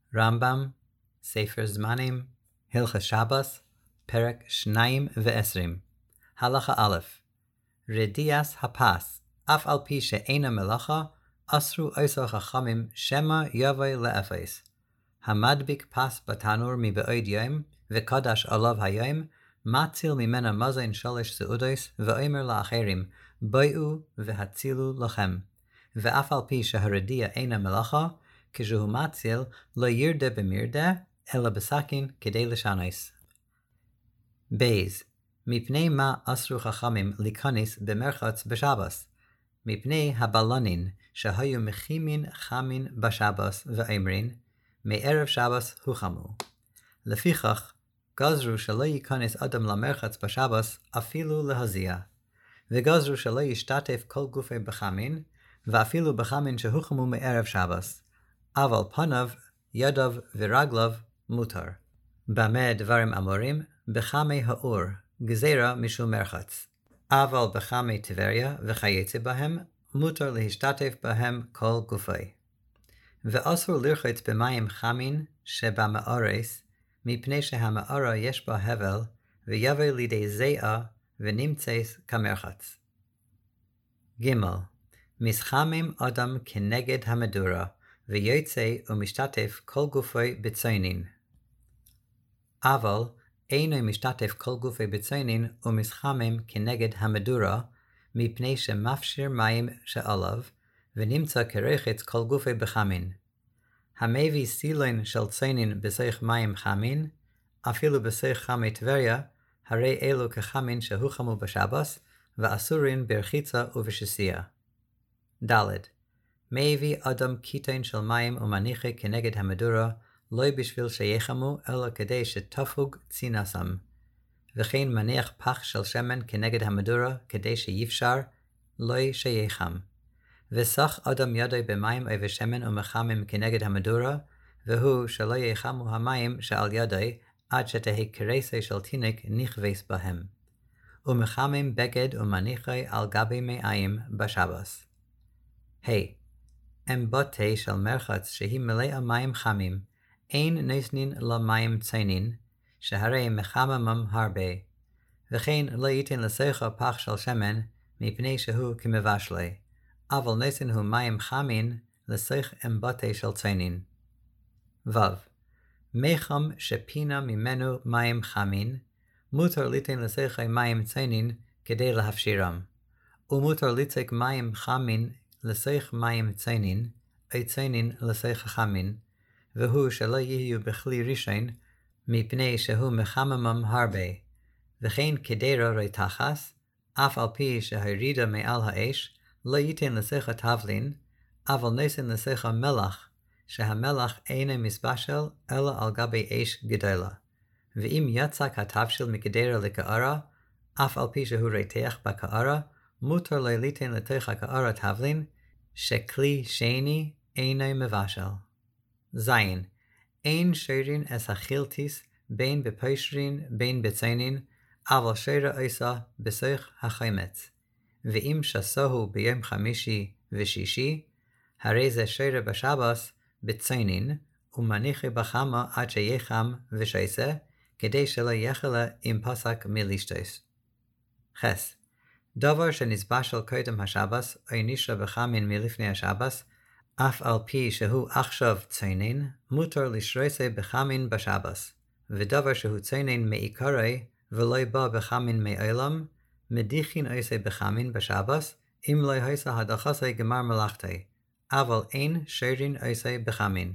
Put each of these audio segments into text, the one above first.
רמב"ם, ספר זמנים, הלכות שבס, פרק 22. הלכה א', רדיעס הפס, אף על פי שאינה מלאכה, אסרו עשר חכמים שמא יבוא לאפס. המדביק פס בתנור מבעוד יום, וקדש עליו היום, מציל ממנה מזון 3 סעודות, ואומר לאחרים, בואו והצילו לכם. ואף על פי שהרדיע אינה מלאכה, כשהוא מציל, לא ירדה במרדה, אלא בסכין כדי לשנס. בייז, מפני מה אסרו חכמים להיכנס במרחץ בשבס? מפני הבלנין שהיו מכימין חמין בשבס ואומרין, מערב שבס הוחמו. לפיכך, גזרו שלא ייכנס אדם למרחץ בשבס אפילו להזיע, וגזרו שלא ישתתף כל גופי בחמין, ואפילו בחמין שהוחמו מערב שבס, אבל פניו, ידיו ורגליו מותר. במה דברים אמורים? בחמי האור, גזירה משום מרחץ. אבל בחמי טבריה וכיוצא בהם, מותר להשתתף בהם כל גופי. ואסור לרחוץ במים חמין שבמאורס, מפני שהמאורה יש בה הבל, ויבוא לידי זיעה ונמצא כמרחץ. ג' מסחמים אדם כנגד המדורה, ויוצא ומשתתף כל גופי בצוינין. אבל אינו משתתף כל גופי בצוינין ומסחמים כנגד המדורה, מפני שמפשיר מים שעליו, ונמצא כרחץ כל גופי בחמין. המביא סילון של צוינין בסך מים חמין, אפילו בסך חמי טבריה, הרי אלו כחמין שהוחמו בשבס, ואסורין ברחיצה ובשסיעה. ד' מביא אדם קיטון של מים ומניחה כנגד המדורה, לא בשביל שיחמו, אלא כדי שתפוג צינסם. וכן מניח פח של שמן כנגד המדורה, כדי שיפשר, לא שיחם. וסח אדם ידו במים או בשמן ומחמם כנגד המדורה, והוא שלא יחמו המים שעל ידו, עד שתהי קרסה של תינוק נכבס בהם. ומחמם בגד ומניחה על גבי מים בשבס. אמבוטה של מרחץ שהיא מלאה מים חמים, אין נוסנין למים צוינין, שהרי מחממם הרבה, וכן לא ייתן לסך פח של שמן, מפני שהוא כמבשלי, אבל נוסן הוא מים חמין לסך אמבוטה של צוינין. מחם שפינה ממנו מים חמין, מותר ליתן לסך מים צוינין כדי להפשירם, ומותר ליצק מים חמין לסך מים צוינין, או צוינין לסך חמין, והוא שלא יהיו בכלי ראשון, מפני שהוא מחממם הרבה, וכן כדרה רתחס, אף על פי שהירידה מעל האש, לא ייתן לסך התבלין, אבל נוסן לסך המלח, שהמלח אינו מסבשל, אלא על גבי אש גדולה. ואם יצק התבשיל מקדרה לקערה, אף על פי שהוא רתח בקערה, מותר לו ליתן לתוך הקערה תבלין, שכלי שני אינו מבשל. זין, אין שוירין אס החילטיס בין בפשרין בין בצוינין, אבל שוירה עושה בסך החמץ. ואם שסוהו ביום חמישי ושישי, הרי זה שוירה בשבס בצוינין, ומניחה בחמה עד שיחם ושייסה, כדי שלא יחלה עם פסק מלישטוס. חס, דבר שנסבשל קודם השבס, או נשרה בחמין מלפני השבס, אף על פי שהוא עכשיו צוינין, מותר לשרוסה בחמין בשבס, ודבר שהוא צוינין מעיקרי, ולא בא בחמין מעולם, מדיחין עושה בחמין בשבס, אם לא עושה הדחסה גמר מלאכתי, אבל אין שוירין עושה בחמין.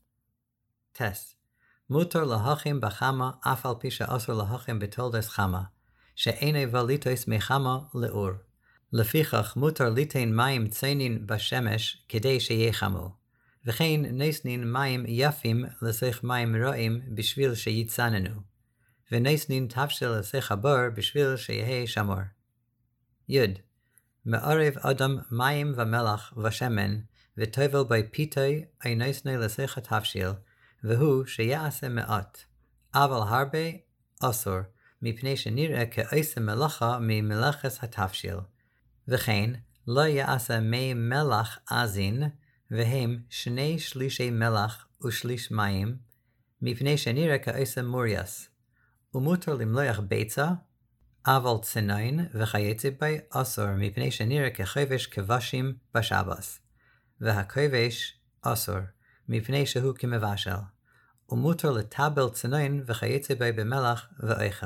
טס, מותר להכין בחמה אף על פי שאסור להכין בתולדס חמה, שאין וליטוס מחמה לאור. לפיכך מותר ליתן מים צוינין בשמש כדי שיחמו, וכן נוסנין מים יפים לסך מים רעים בשביל שיצננו, ונוסנין תבשיל לסך הבור בשביל שיהיה שמור. י. מערב אדם מים ומלח ושמן, וטובל בי פיתוי אי נוסנה לסך התבשיל, והוא שיעשה מעט, אבל הרבה אסור, מפני שנראה כעושה מלאכה ממלאכת התבשיל. וכן, לא יעשה מי מלח עזין, והם 2/3 מלח ושליש מים, מפני שנראה כעשם מוריאס, ומותר למלוח ביצה, אבל צנין וכיוצא בי אסור, מפני שנראה כחובש כבשים בשבס, והכובש אסור, מפני שהוא כמבשל, ומותר לטבל צנין וכיוצא בי במלח ואוכל.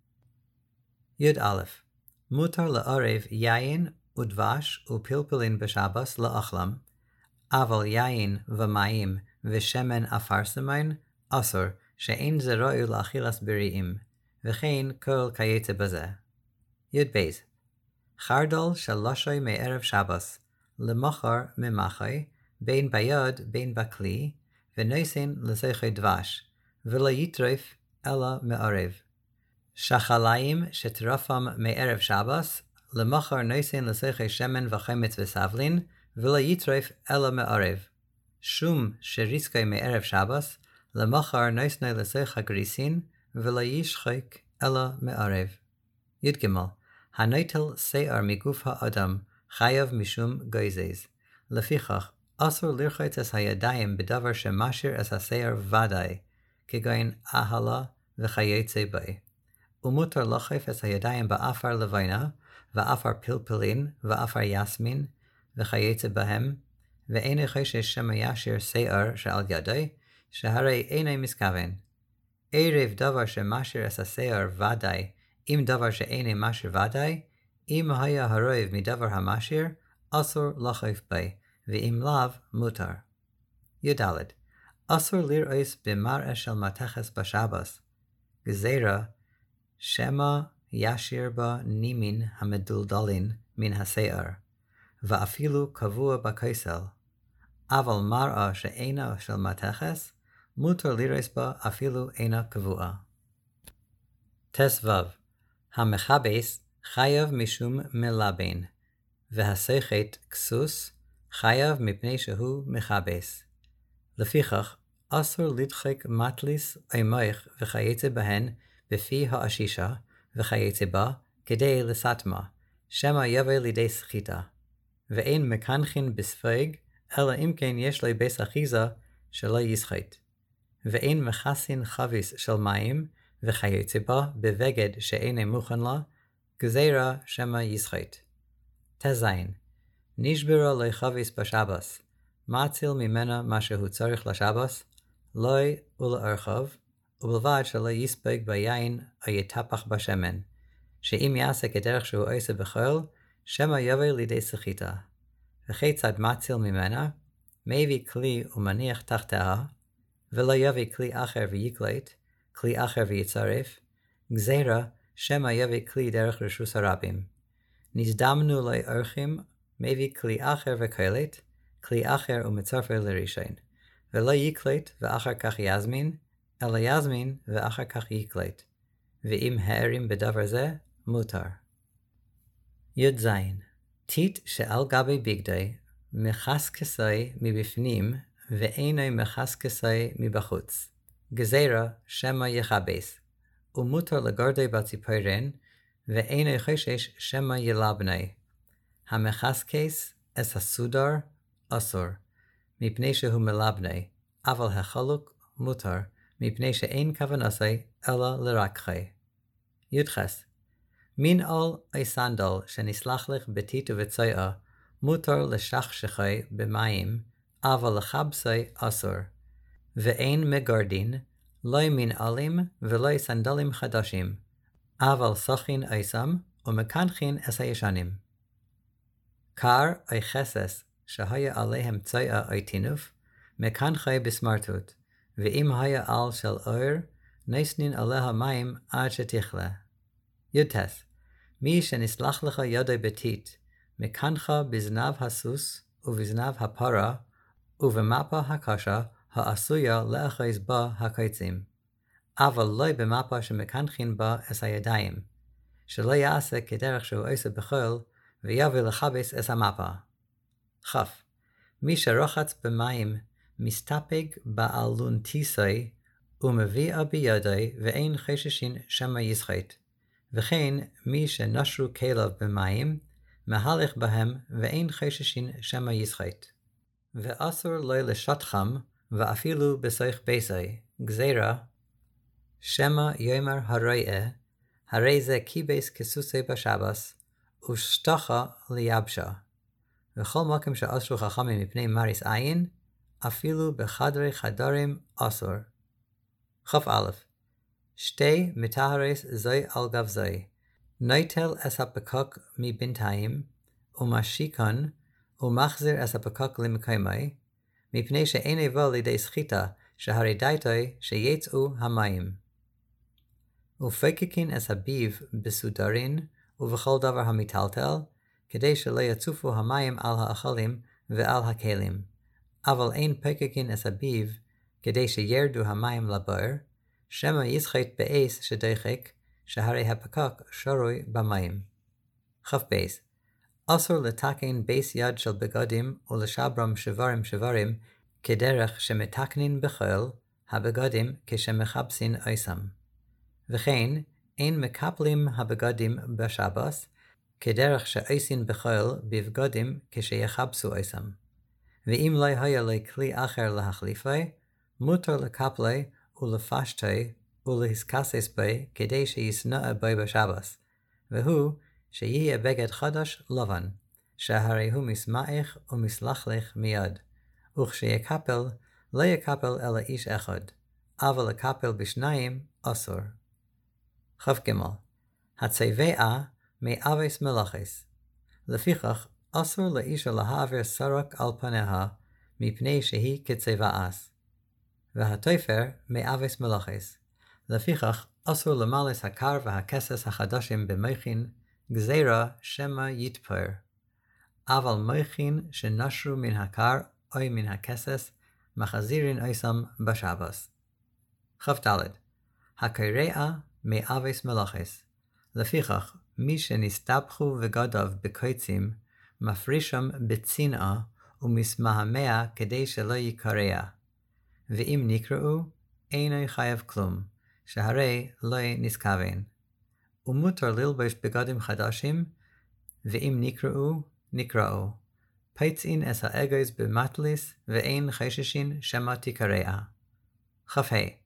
י"א מותר לערב יין ודבש ופלפלין בשבס לאכלם, אבל יין ומים ושמן אפרסמין אסור, שאין זה ראוי לאכילס בריאים, וכן כל כיוצא בזה. י"ב חרדל של לשוי מערב שבס, למחר ממחי, בין ביד בין בכלי, ונוסן לזכי דבש, ולא יטרף אלא מערב. שחליים שטרפם מערב שבס, למחר נוסן לזכי שמן וחמץ וסבלין, ולא יטרף אלא מערב. שום שריסקי מערב שבס, למחר נוסן לזכי גריסין, ולא ישחק אלא מערב. י"ג הנטל שיער מגוף האדם, חייב משום גזז. לפיכך, אסור לרחוץ את הידיים בדבר שמשאיר את השיער ודאי, כגון אהלה וכיוצא בי. ומותר לחוף את הידיים באפר לבינה, ואפר פלפלין, ואפר יסמין, וכיוצא בהם, ואין חושש שמא ישאיר שיער שעל ידי, שהרי איני מתכוון. ערב דבר שמשאיר את השיער ודאי, אם דבר שאיני משאיר ודאי, אם היה הרוב מדבר המשאיר, אסור לחוף בי, ואם לאו מותר. י"ד אסור לרעוס במראה של מתכס בשבס, גזירה שמא ישאיר בה נימין המדולדלין מן השיער, ואפילו קבוע בכסל, אבל מראה שאינה של מתכס, מותר לרעוס בה אפילו אינה קבועה. ט"ו המכבס חייב משום מלבן, והסוחט כסוס חייב מפני שהוא מכבס. לפיכך, אסור לדחק מטליס או מוח וכיוצא בהן בפי האשישה וכיוצא בה כדי לסתמה, שמא יבוא לידי סחיטה. ואין מקנחין בספג, אלא אם כן יש לו בית אחיזה שלא יסחט. ואין מכסין חביס של מים וכיוצא בה בבגד שאינו מוכן לה, גזירה שמא יסחט. ט"ז נשברה לו חביס בשבס, מאציל ממנה מה שהוא צריך לשבס, לא ולארחב, ובלבד שלא יספג ביין או יטפח בשמן, שאם יעשה כדרך שהוא עושה בכל, שמא יבוא לידי סחיטה. וכיצד מאציל ממנה, מביא כלי ומניח תחתיה, ולא יביא כלי אחר ויקלט, כלי אחר ויצרף, גזירה שמא יביא כלי דרך רשוס הרבים. נזדמנו לו אורחים, מביא כלי אחר וקלט, כלי אחר ומצרפה לראשון, ולא יקלט ואחר כך יזמין, אלא יזמין ואחר כך יקלט, ואם הערים בדבר זה, מותר. י"ז טיט שעל גבי בגדי, מחסקסי מבפנים, ואינו מחסקסי מבחוץ. גזירה שמא יכבס, ומותר לגרדי בציפורן, ואינו חושש שמא ילבני. המחסקס את הסודר אסור, מפני שהוא מלבני, אבל החלוק מותר, מפני שאין כוונתי אלא לרקחי. י"ח מין על אי סנדל שנסלח לך בטיט ובצועה, מותר לשכשכי במים, אבל לחבסי אסור. ואין מגרדין, לא מנעלים ולא סנדלים חדשים, אבל סוכין איסם ומקנחין את הישנים. קר אי חסס שהיה עליהם צועה אי טינוף, מקנחי בסמרטות, ואם היה על של אור, נסנין עליה מים עד שתכלה. י"ט מי שנסלח לך ידי בטיט, מקנחה בזנב הסוס ובזנב הפרה, ובמפה הקשה העשויה לאחז בה הקיצים, אבל לא במפה שמקנחין בה את הידיים, שלא יעשה כדרך שהוא עושה בכל, ויבוא לכבס את המפה. כ. מי שרוחץ במים, מסתפק באלונטיסי, ומביאה בידי ואין חששין שמא יסחט. וכן מי שנשרו כליו במים, מהלך בהם ואין חששין שמא יסחט. ואסור לו לשטחם, ואפילו בסויך ביסוי, גזירה, שמא יאמר הרועה, הרי זה כיבס כסוסי בשבס, ושטחה ליבשה. וכל מקום שאסרו חכמים מפני מריס עין, אפילו בחדרי חדרים אסור. כ"א שתי מטהרס זוי על גב זוי, נוטל אס הפקוק מבינתיים, ומשיקון, ומחזיר אס הפקוק למקיימי, מפני שאין יבוא לידי סחיטה, שהרי דייתוי שיצאו המים. ופקקין אס הביב בסודרין, ובכל דבר המטלטל, כדי שלא יצופו המים על האכלים ועל הכלים. אבל אין פקקין אס הביב, כדי שירדו המים לבור, שמא יסחט באס שדחק, שהרי הפקק שרוי במים. כ"ב אסור לתקן בייס יד של בגדים ולשברם שברים כדרך שמתקנין בכל הבגדים כשמחפשין אייסם. וכן אין מקפלים הבגדים בשבס כדרך שאייסין בכל בבגדים כשיחפשו אייסם. ואם לא היה לי כלי אחר להחליפי, מותר לקפלי ולפשטי ולהסכסס בי כדי שיסנוע בי בשבס, והוא שיהיה בגד חדש לבן, שהרי הוא מסמך ומסלחלך מיד, וכשיקפל לא יקפל אלא איש אחד, אבל לקפל בשניים אסור. כ"ג הצבעה מאבס מלאכס, לפיכך אסור לאישה להעביר סרק על פניה, מפני שהיא כצבעס. והתופר מאבס מלאכס, לפיכך אסור למלס הקר והכסס החדשים במכין, גזירה שמא יתפר. אבל מכין שנשרו מן הקר או מן הכסס, מחזירין אייסם בשבס. כ"ד הקראה מאבס מלאכס, לפיכך מי שנסתבכו וגדב בקוצים, מפרישם בצנעה ומסמהמיה כדי שלא יקרע. ואם נקראו, אינו חייב כלום, שהרי לא נזכוון. ומותר ללבוש בגדים חדשים, ואם נקראו. פייצין אס האגויז במטליס, ואין חששין שמא תקרע. כ"ה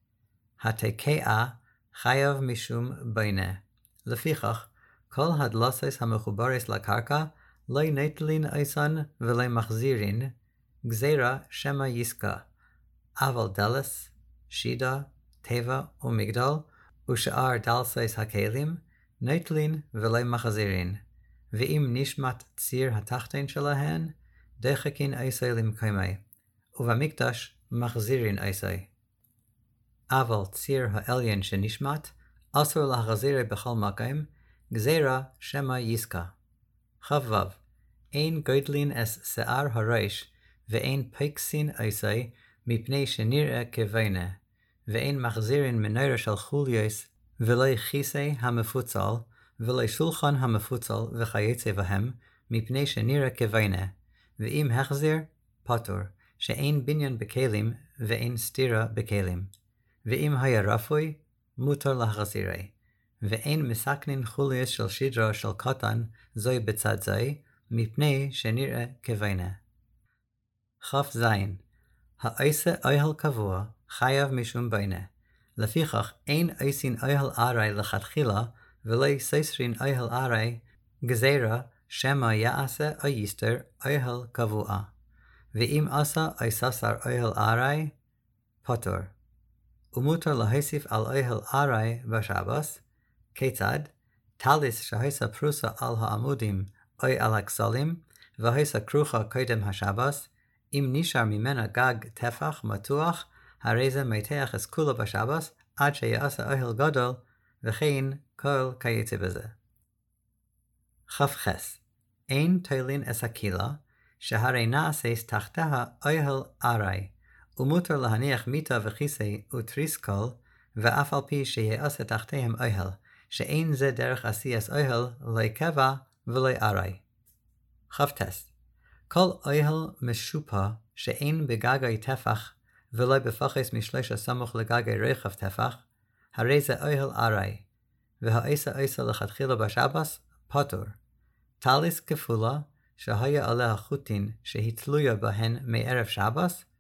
התקעה חייב משום בינה. לפיכך, כל הדלסס המחוברס לקרקע, לא נטלין אייסן ולא מחזירין, גזירה שמא יסקה. אבל דלס, שידה, טבע ומגדל, ושאר דלסס הכלים, נטלין ולא מחזירין. ואם נשמת ציר התחתן שלהן, דחקין אייסי למקיימי, ובמקדש מחזירין אייסי. אבל ציר העליין שנשמת, אסור להחזירי בכל מקום, גזירה שמא יסקה. כ"ו אין גודלין אס שיער הראש, ואין פקסין אייסי, מפני שנראה כבינה, ואין מחזירין מנורה של חולייס, ולא כיסא המפוצל, ולא שולחן המפוצל וכיוצא בהם, מפני שנראה כבינה, ואם החזיר, פטור, שאין בניין בכלים, ואין סתירה בכלים. ואם היה רפוי, מותר להחזירי, ואין מסכנין חולייס של שדרה של קטן, זוי בצד זוי, מפני שנראה כבינה. כ"ז האייסה אוהל קבוע חייב משום בינה, לפיכך אין אייסין אוהל ארי לכתחילה, ולא סייסרין אוהל ארי, גזירה שמא יעשה או יסתר אוהל קבוע. ואם עשה אייססר אוהל ארי, פטור. ומותר להוסיף על אוהל ארי בשבס, כיצד? טליס שהייסה פרוסה על העמודים או על הכסלים, והייסה כרוכה קודם השבס, אם נשאר ממנה גג טפח מתוח, הרי זה מתח את כולה בשבס, עד שיעשה אוהל גדול, וכן כל כיוצא בזה. כ"ח אין תולין אס הקהילה, שהרי נעשס תחתיה אוהל ארי, ומותר להניח מיטה וכיסא ותריסקל, ואף על פי שיעשה תחתיהם אוהל, שאין זה דרך עשייס אוהל, לא קבע ולא ארי. כ"ט כל אוהל משופע שאין בגגי טפח, ולא בפחס משלושה סמוך לגגי רחב טפח, הרי זה אוהל ארי, והאיסה אויסה לכתחילה בשבס, פטור. טליס כפולה, שהיה עליה חוטין שהיא תלויה בהן מערב שבס,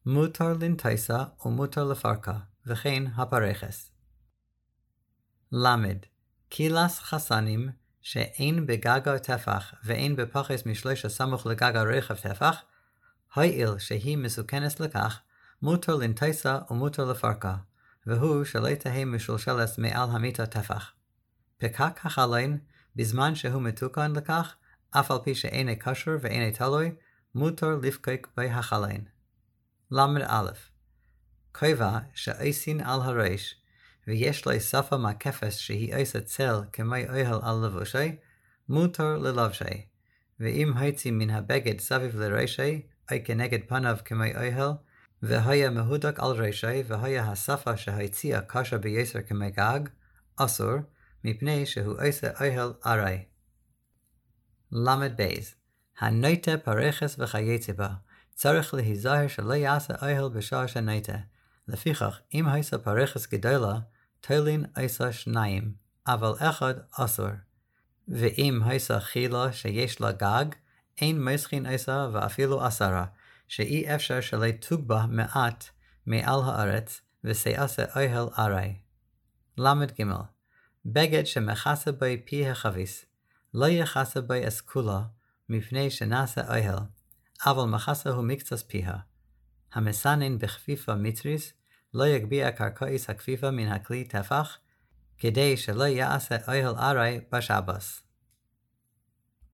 מותר לנטייסה ומותר לפרקה, וכן הפרחס. למד, קילס חסנים, שאין בגגה טפח ואין בפחס משלושה סמוך לגגה רכב טפח, הועיל שהיא מסוכנת לכך, מותר לנטייסה ומותר לפרקה, והוא שלא תהא משולשלת מעל המיטה טפח. פקק החלין, בזמן שהוא מתוקן לכך, אף על פי שאיני קשור ואיני תלוי, מותר לפקק בי החלין. למד א', קובע שאיסין על הראש, ויש לו שפה מקפס שהיא עושה צל כמי אוהל על לבושי, מותר ללבשי, ואם היצי מן הבגד סביב לראשי, או כנגד פניו כמי אוהל, והיה מהודק על ראשי, והיה השפה שהיציאה קשה ביסר כמי גג, אסור, מפני שהוא עושה אוהל ארי. למד בייז, הנוטה פרחס וכייצא בה, צריך להיזהר שלא יעשה אוהל בשעה שנוטה. לפיכך, אם עושה פרחס גדולה, תולין עושה 2, אבל אחד אסור. ואם עושה חילה שיש לה גג, אין מסכין עושה ואפילו 10, שאי אפשר שלא תוגבה מעט מעל הארץ, ושעשה אוהל ארי. למד ג' בגד שמכסה בי פי החביס, לא יכסה בי אסכולה, מפני שנעשה אוהל, אבל מכסה הוא מקצת פיה. המסנן בכפיפה מיטריס, לא יגביע קרקעיס הכפיפה מן הכלי טפח, כדי שלא יעשה אוהל ארי בשבס.